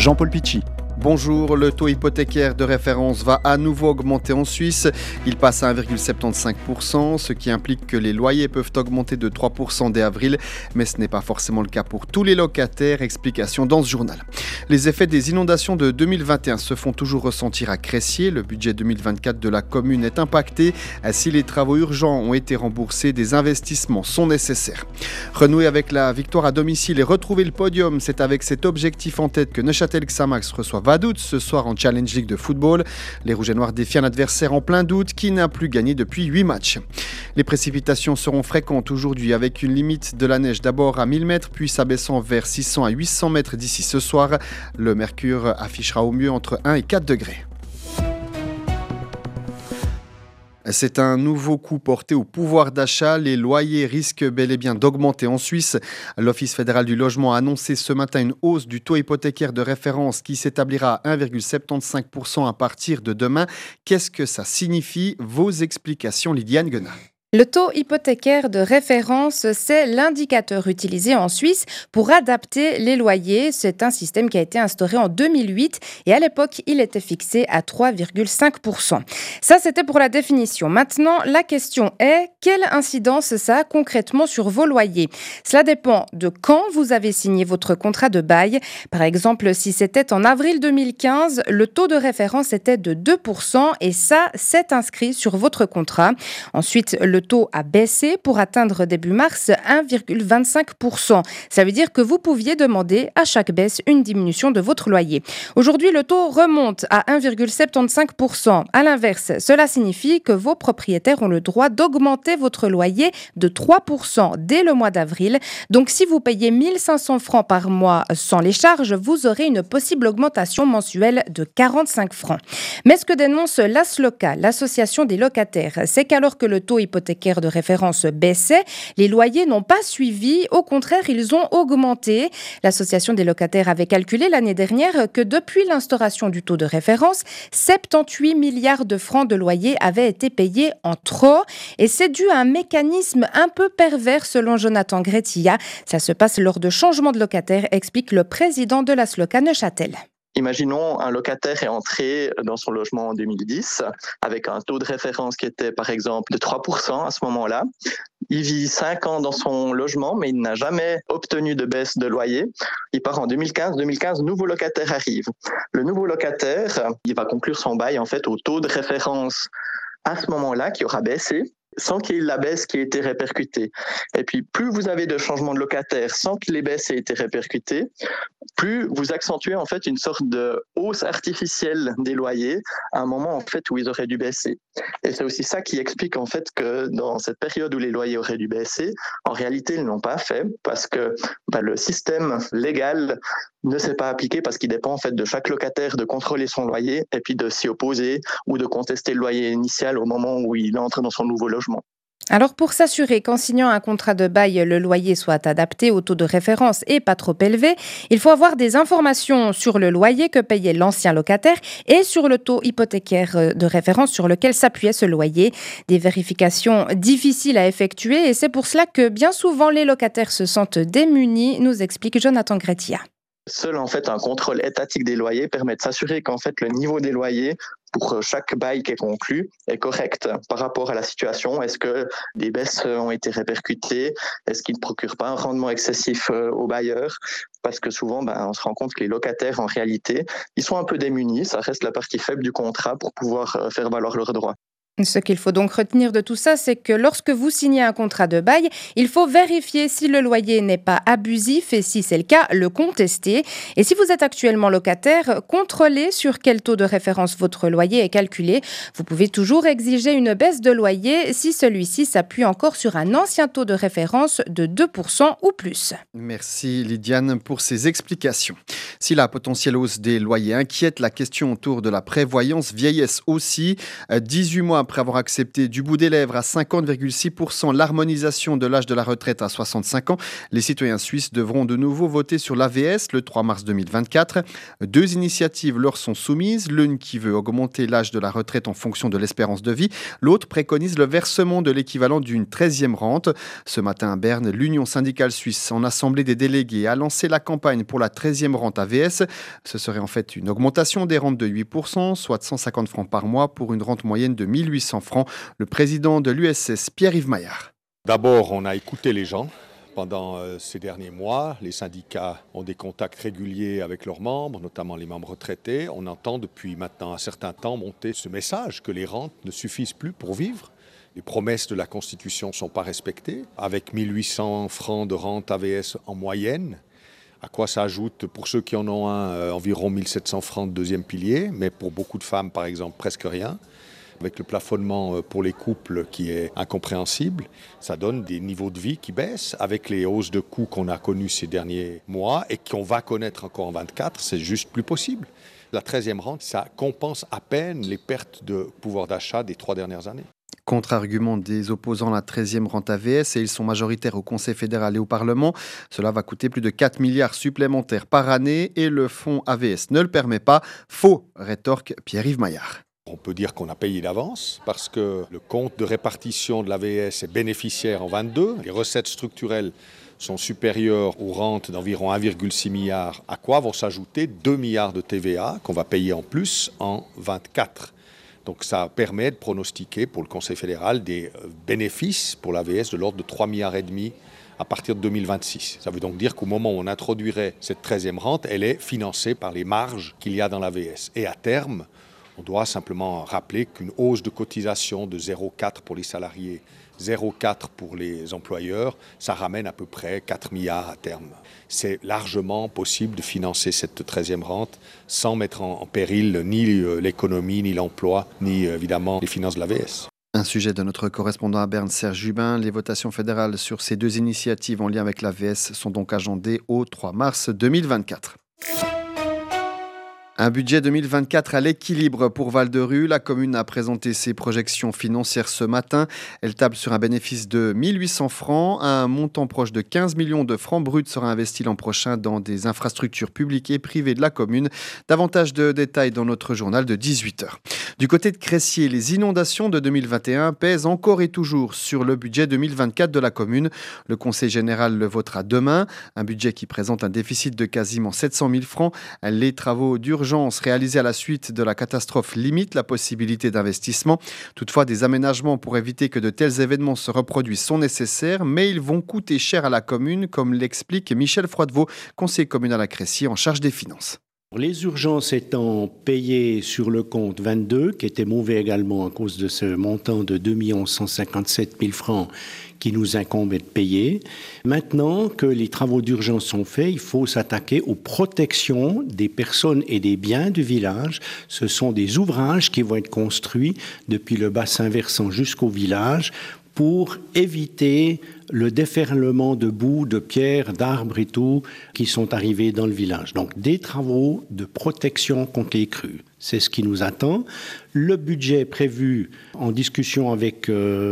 Jean-Paul Pichy. Bonjour, le taux hypothécaire de référence va à nouveau augmenter en Suisse. Il passe à 1,75%, ce qui implique que les loyers peuvent augmenter de 3% dès avril. Mais ce n'est pas forcément le cas pour tous les locataires. Explication dans ce journal. Les effets des inondations de 2021 se font toujours ressentir à Cressier. Le budget 2024 de la commune est impacté. Si les travaux urgents ont été remboursés, des investissements sont nécessaires. Renouer avec la victoire à domicile et retrouver le podium, c'est avec cet objectif en tête que Neuchâtel Xamax reçoit Vaduz ce soir en Challenge League de football. Les Rouges et Noirs défient un adversaire en plein doute qui n'a plus gagné depuis 8 matchs. Les précipitations seront fréquentes aujourd'hui avec une limite de la neige d'abord à 1000 mètres puis s'abaissant vers 600 à 800 mètres d'ici ce soir. Le mercure affichera au mieux entre 1 et 4 degrés. C'est un nouveau coup porté au pouvoir d'achat. Les loyers risquent bel et bien d'augmenter en Suisse. L'Office fédéral du logement a annoncé ce matin une hausse du taux hypothécaire de référence qui s'établira à 1,75% à partir de demain. Qu'est-ce que ça signifie ? Vos explications, Lydiane Guenat. Le taux hypothécaire de référence, c'est l'indicateur utilisé en Suisse pour adapter les loyers. C'est un système qui a été instauré en 2008 et à l'époque, il était fixé à 3,5%. Ça, c'était pour la définition. Maintenant, la question est, quelle incidence ça a concrètement sur vos loyers ? Cela dépend de quand vous avez signé votre contrat de bail. Par exemple, si c'était en avril 2015, le taux de référence était de 2% et ça, c'est inscrit sur votre contrat. Ensuite, le taux a baissé pour atteindre début mars 1,25%. Ça veut dire que vous pouviez demander à chaque baisse une diminution de votre loyer. Aujourd'hui, le taux remonte à 1,75%. À l'inverse, cela signifie que vos propriétaires ont le droit d'augmenter votre loyer de 3% dès le mois d'avril. Donc, si vous payez 1 500 francs par mois sans les charges, vous aurez une possible augmentation mensuelle de 45 francs. Mais ce que dénonce l'ASLOCA, l'association des locataires, c'est qu'alors que le taux hypothécaire de référence baissait, les loyers n'ont pas suivi. Au contraire, ils ont augmenté. L'association des locataires avait calculé l'année dernière que depuis l'instauration du taux de référence, 78 milliards de francs de loyer avaient été payés en trop. Et c'est dû à un mécanisme un peu pervers selon Jonathan Gretilla. Ça se passe lors de changements de locataires, explique le président de la SLOCA Neuchâtel. Imaginons un locataire est entré dans son logement en 2010 avec un taux de référence qui était par exemple de 3% à ce moment-là. Il vit 5 ans dans son logement mais il n'a jamais obtenu de baisse de loyer. Il part en 2015, nouveau locataire arrive. Le nouveau locataire, il va conclure son bail en fait au taux de référence à ce moment-là qui aura baissé, sans qu'il y ait la baisse qui ait été répercutée. Et puis, plus vous avez de changements de locataires sans que les baisses aient été répercutées, plus vous accentuez en fait une sorte de hausse artificielle des loyers à un moment en fait où ils auraient dû baisser. Et c'est aussi ça qui explique en fait que dans cette période où les loyers auraient dû baisser, en réalité, ils ne l'ont pas fait parce que le système légal ne s'est pas appliqué parce qu'il dépend en fait de chaque locataire de contrôler son loyer et puis de s'y opposer ou de contester le loyer initial au moment où il entre dans son nouveau logement. Alors pour s'assurer qu'en signant un contrat de bail, le loyer soit adapté au taux de référence et pas trop élevé, il faut avoir des informations sur le loyer que payait l'ancien locataire et sur le taux hypothécaire de référence sur lequel s'appuyait ce loyer. Des vérifications difficiles à effectuer et c'est pour cela que bien souvent les locataires se sentent démunis, nous explique Jonathan Gretilla. Seul en fait un contrôle étatique des loyers permet de s'assurer qu'en fait le niveau des loyers pour chaque bail qui est conclu est correct par rapport à la situation. Est-ce que des baisses ont été répercutées ? Est-ce qu'ils ne procurent pas un rendement excessif aux bailleurs ? Parce que souvent, on se rend compte que les locataires, en réalité, ils sont un peu démunis. Ça reste la partie faible du contrat pour pouvoir faire valoir leurs droits. Ce qu'il faut donc retenir de tout ça, c'est que lorsque vous signez un contrat de bail, il faut vérifier si le loyer n'est pas abusif et si c'est le cas, le contester. Et si vous êtes actuellement locataire, contrôlez sur quel taux de référence votre loyer est calculé. Vous pouvez toujours exiger une baisse de loyer si celui-ci s'appuie encore sur un ancien taux de référence de 2% ou plus. Merci Lydiane pour ces explications. Si la potentielle hausse des loyers inquiète, la question autour de la prévoyance vieillesse aussi. 18 mois après avoir accepté du bout des lèvres à 50,6% l'harmonisation de l'âge de la retraite à 65 ans, les citoyens suisses devront de nouveau voter sur l'AVS le 3 mars 2024. 2 initiatives leur sont soumises, l'une qui veut augmenter l'âge de la retraite en fonction de l'espérance de vie, l'autre préconise le versement de l'équivalent d'une 13e rente. Ce matin à Berne, l'Union syndicale suisse en assemblée des délégués a lancé la campagne pour la 13e rente à AVS. Ce serait en fait une augmentation des rentes de 8%, soit 150 francs par mois pour une rente moyenne de 1800 francs. Le président de l'USS, Pierre-Yves Maillard. D'abord, on a écouté les gens. Pendant ces derniers mois, les syndicats ont des contacts réguliers avec leurs membres, notamment les membres retraités. On entend depuis maintenant un certain temps monter ce message que les rentes ne suffisent plus pour vivre. Les promesses de la Constitution ne sont pas respectées. Avec 1800 francs de rente AVS en moyenne, à quoi ça ajoute pour ceux qui en ont environ 1700 francs de deuxième pilier, mais pour beaucoup de femmes, par exemple, presque rien. Avec le plafonnement pour les couples qui est incompréhensible, ça donne des niveaux de vie qui baissent. Avec les hausses de coûts qu'on a connues ces derniers mois et qu'on va connaître encore en 2024, c'est juste plus possible. La 13e rente, ça compense à peine les pertes de pouvoir d'achat des 3 dernières années. Contre-argument des opposants à la 13e rente AVS, et ils sont majoritaires au Conseil fédéral et au Parlement. Cela va coûter plus de 4 milliards supplémentaires par année et le fonds AVS ne le permet pas. Faux, rétorque Pierre-Yves Maillard. On peut dire qu'on a payé d'avance parce que le compte de répartition de l'AVS est bénéficiaire en 22. Les recettes structurelles sont supérieures aux rentes d'environ 1,6 milliard. À quoi vont s'ajouter 2 milliards de TVA qu'on va payer en plus en 24. Donc ça permet de pronostiquer pour le Conseil fédéral des bénéfices pour l'AVS de l'ordre de 3,5 milliards à partir de 2026. Ça veut donc dire qu'au moment où on introduirait cette 13e rente, elle est financée par les marges qu'il y a dans l'AVS. Et à terme, on doit simplement rappeler qu'une hausse de cotisation de 0,4 pour les salariés, 0,4 pour les employeurs, ça ramène à peu près 4 milliards à terme. C'est largement possible de financer cette 13e rente sans mettre en péril ni l'économie, ni l'emploi, ni évidemment les finances de l'AVS. Un sujet de notre correspondant à Berne, Serge Jubin. Les votations fédérales sur ces deux initiatives en lien avec l'AVS sont donc agendées au 3 mars 2024. Un budget 2024 à l'équilibre pour Val-de-Rue. La commune a présenté ses projections financières ce matin. Elle table sur un bénéfice de 1800 francs. Un montant proche de 15 millions de francs bruts sera investi l'an prochain dans des infrastructures publiques et privées de la commune. Davantage de détails dans notre journal de 18h. Du côté de Cressier, les inondations de 2021 pèsent encore et toujours sur le budget 2024 de la commune. Le Conseil général le votera demain. Un budget qui présente un déficit de quasiment 700 000 francs. Les travaux d'urgence réalisés à la suite de la catastrophe limitent la possibilité d'investissement. Toutefois, des aménagements pour éviter que de tels événements se reproduisent sont nécessaires, mais ils vont coûter cher à la commune, comme l'explique Michel Froidevaux, conseiller communal à Cressier en charge des finances. Les urgences étant payées sur le compte 22, qui était mauvais également à cause de ce montant de 2 157 000 francs qui nous incombait de payer. Maintenant que les travaux d'urgence sont faits, il faut s'attaquer aux protections des personnes et des biens du village. Ce sont des ouvrages qui vont être construits depuis le bassin versant jusqu'au village pour éviter le déferlement de boue, de pierres, d'arbres et tout qui sont arrivés dans le village. Donc des travaux de protection contre les crues. C'est ce qui nous attend. Le budget prévu en discussion avec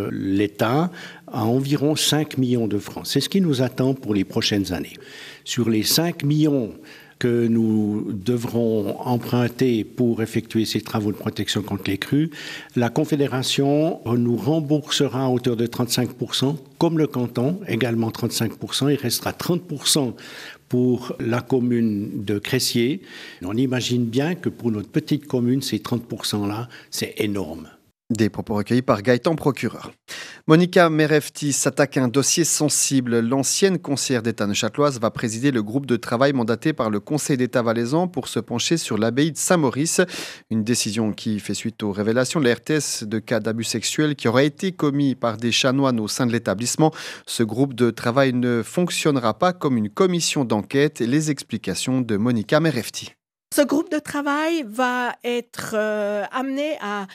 l'État à environ 5 millions de francs. C'est ce qui nous attend pour les prochaines années. Sur les 5 millions que nous devrons emprunter pour effectuer ces travaux de protection contre les crues, la Confédération nous remboursera à hauteur de 35%, comme le canton, également 35%. Il restera 30% pour la commune de Cressier. On imagine bien que pour notre petite commune, ces 30%-là, c'est énorme. Des propos recueillis par Gaëtan Procureur. Monica Merefti s'attaque à un dossier sensible. L'ancienne conseillère d'État neuchâteloise va présider le groupe de travail mandaté par le Conseil d'État valaisan pour se pencher sur l'abbaye de Saint-Maurice. Une décision qui fait suite aux révélations de la RTS de cas d'abus sexuels qui auraient été commis par des chanoines au sein de l'établissement. Ce groupe de travail ne fonctionnera pas comme une commission d'enquête. Les explications de Monica Merefti. Ce groupe de travail va être amené à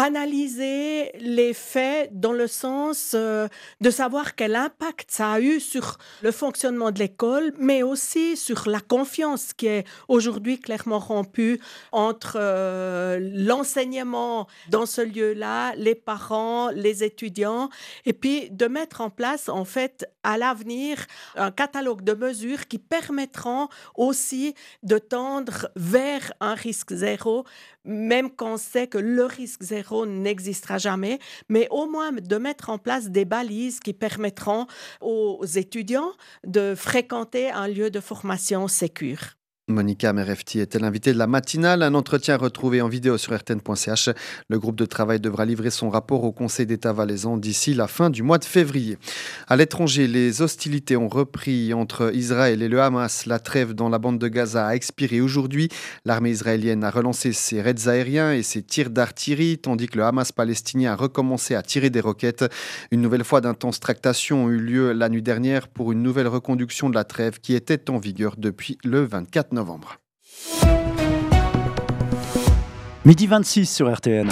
analyser les faits dans le sens de savoir quel impact ça a eu sur le fonctionnement de l'école, mais aussi sur la confiance qui est aujourd'hui clairement rompue entre l'enseignement dans ce lieu-là, les parents, les étudiants, et puis de mettre en place en fait à l'avenir un catalogue de mesures qui permettront aussi de tendre vers un risque zéro, même quand on sait que le risque zéro n'existera jamais, mais au moins de mettre en place des balises qui permettront aux étudiants de fréquenter un lieu de formation sécure. Monica Merefti était l'invitée de la matinale. Un entretien retrouvé en vidéo sur rtn.ch. Le groupe de travail devra livrer son rapport au Conseil d'État valaisan d'ici la fin du mois de février. À l'étranger, les hostilités ont repris entre Israël et le Hamas. La trêve dans la bande de Gaza a expiré aujourd'hui. L'armée israélienne a relancé ses raids aériens et ses tirs d'artillerie, tandis que le Hamas palestinien a recommencé à tirer des roquettes. Une nouvelle fois d'intenses tractations ont eu lieu la nuit dernière pour une nouvelle reconduction de la trêve qui était en vigueur depuis le 24 novembre. Midi 26 sur RTN.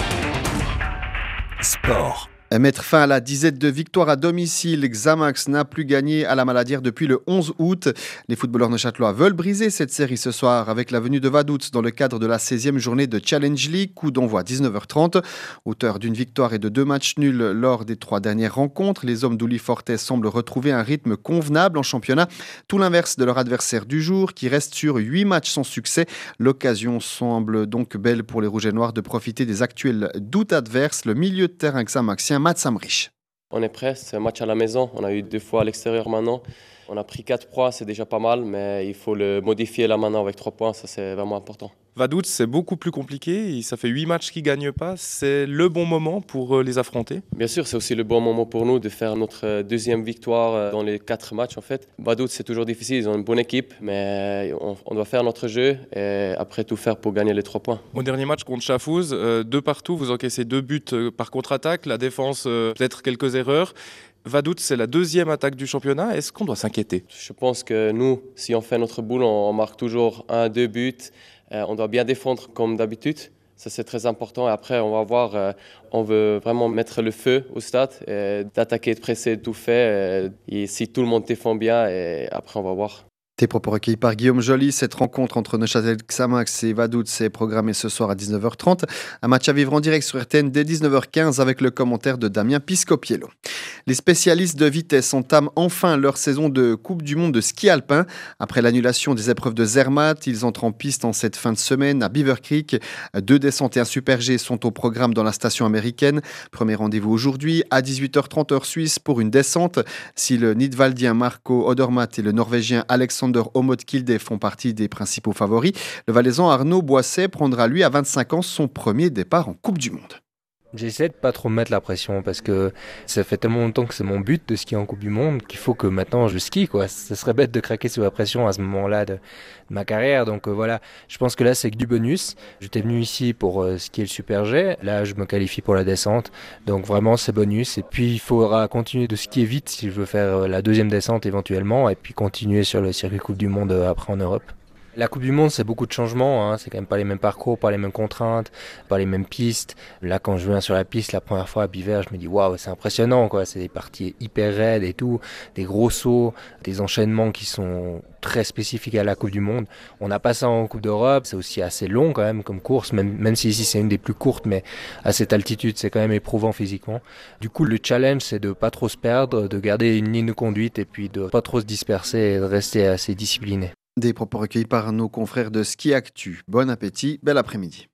Sport. Mettre fin à la disette de victoires à domicile, Xamax n'a plus gagné à la Maladière depuis le 11 août. Les footballeurs neuchâtelois veulent briser cette série ce soir avec la venue de Vaduz dans le cadre de la 16e journée de Challenge League, coup d'envoi 19h30. Auteur d'une victoire et de 2 matchs nuls lors des 3 dernières rencontres, les hommes d'Uli Fortes semblent retrouver un rythme convenable en championnat, tout l'inverse de leur adversaire du jour qui reste sur 8 matchs sans succès. L'occasion semble donc belle pour les Rouges et Noirs de profiter des actuels doutes adverses. Le milieu de terrain xamaxien Mats Samrich. On est prêt, c'est un match à la maison, on a eu 2 fois à l'extérieur maintenant. On a pris 4 points, c'est déjà pas mal, mais il faut le modifier là maintenant avec 3 points, ça c'est vraiment important. Vaduz, c'est beaucoup plus compliqué, ça fait 8 matchs qu'ils ne gagnent pas, c'est le bon moment pour les affronter. Bien sûr, c'est aussi le bon moment pour nous de faire notre deuxième victoire dans les 4 matchs en fait. Vaduz, c'est toujours difficile, ils ont une bonne équipe, mais on doit faire notre jeu et après tout faire pour gagner les 3 points. Au dernier match contre Chafouz, 2 partout, vous encaissez 2 buts par contre-attaque, la défense peut-être quelques erreurs. Vaduz, c'est la 2e attaque du championnat. Est-ce qu'on doit s'inquiéter ? Je pense que nous, si on fait notre boulot, on marque toujours 1-2 buts. On doit bien défendre comme d'habitude. Ça, c'est très important. Et après, on va voir, on veut vraiment mettre le feu au stade, d'attaquer, de presser, de tout faire. Et si tout le monde défend bien, et après, on va voir. Tes propos recueillis par Guillaume Joly. Cette rencontre entre Neuchâtel Xamax et Vaduz est programmée ce soir à 19h30. Un match à vivre en direct sur RTN dès 19h15 avec le commentaire de Damien Piscopiello. Les spécialistes de vitesse entament enfin leur saison de Coupe du Monde de ski alpin. Après l'annulation des épreuves de Zermatt, ils entrent en piste en cette fin de semaine à Beaver Creek. 2 descentes et un super G sont au programme dans la station américaine. Premier rendez-vous aujourd'hui à 18h30 heure suisse pour une descente. Si le Nidwaldien Marco Odermatt et le Norvégien Alexander Omod-Kilde font partie des principaux favoris, le Valaisan Arnaud Boisset prendra lui à 25 ans son premier départ en Coupe du Monde. J'essaie de pas trop me mettre la pression parce que ça fait tellement longtemps que c'est mon but de skier en Coupe du Monde qu'il faut que maintenant je skie, quoi. Ce serait bête de craquer sous la pression à ce moment-là de ma carrière. Donc voilà, je pense que là c'est que du bonus. J'étais venu ici pour skier le Super G. Là je me qualifie pour la descente. Donc vraiment c'est bonus. Et puis il faudra continuer de skier vite si je veux faire la 2e descente éventuellement. Et puis continuer sur le circuit Coupe du Monde après en Europe. La Coupe du Monde, c'est beaucoup de changements, c'est quand même pas les mêmes parcours, pas les mêmes contraintes, pas les mêmes pistes. Là, quand je viens sur la piste la première fois à Biver, je me dis waouh, c'est impressionnant, quoi. C'est des parties hyper raides et tout, des gros sauts, des enchaînements qui sont très spécifiques à la Coupe du Monde. On n'a pas ça en Coupe d'Europe, c'est aussi assez long quand même comme course, même si ici c'est une des plus courtes, mais à cette altitude, c'est quand même éprouvant physiquement. Du coup, le challenge, c'est de pas trop se perdre, de garder une ligne de conduite et puis de pas trop se disperser et de rester assez discipliné. Des propos recueillis par nos confrères de Ski Actu. Bon appétit, bel après-midi.